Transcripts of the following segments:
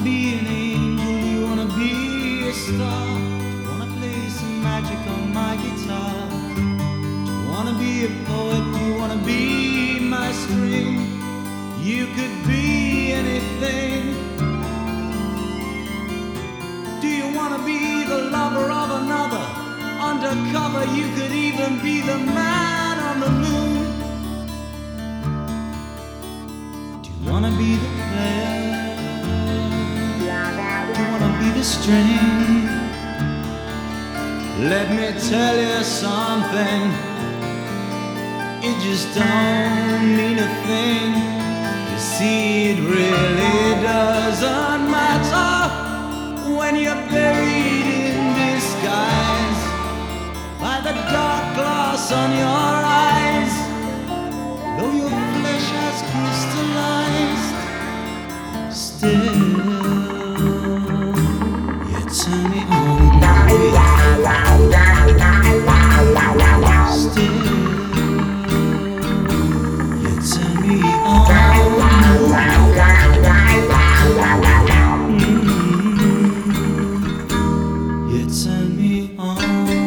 be an angel, you wanna be a star. You wanna play some magic on my guitar. You wanna be a poet, you wanna be my string. You could be anything. Do you wanna be the lover of another? Undercover, you could even be the man on the moon. Do you wanna be the player? Do you wanna be the string? Let me tell you something. It just don't mean a thing. You see, it really doesn't matter when you're buried in disguise by the dark glass on your eyes. Though your flesh has crystallized, still you turn me on. Still you turn me on. You turn me on.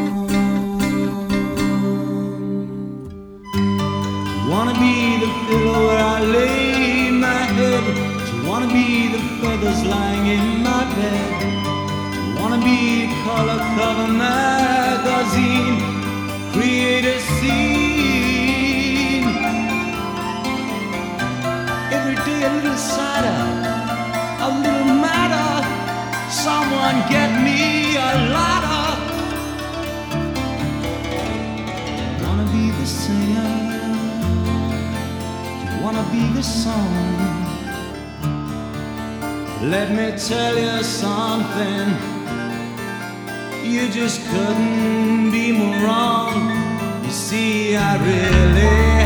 Wanna be the pillow where I lay my head? Do you wanna be the feathers lying in my bed? Do you wanna be a color cover magazine? Create a scene. Every day a little sadder, a little madder. Someone get me a ladder. Wanna be the singer? Wanna be the song? Let me tell you something. You just couldn't be more wrong. You see, I really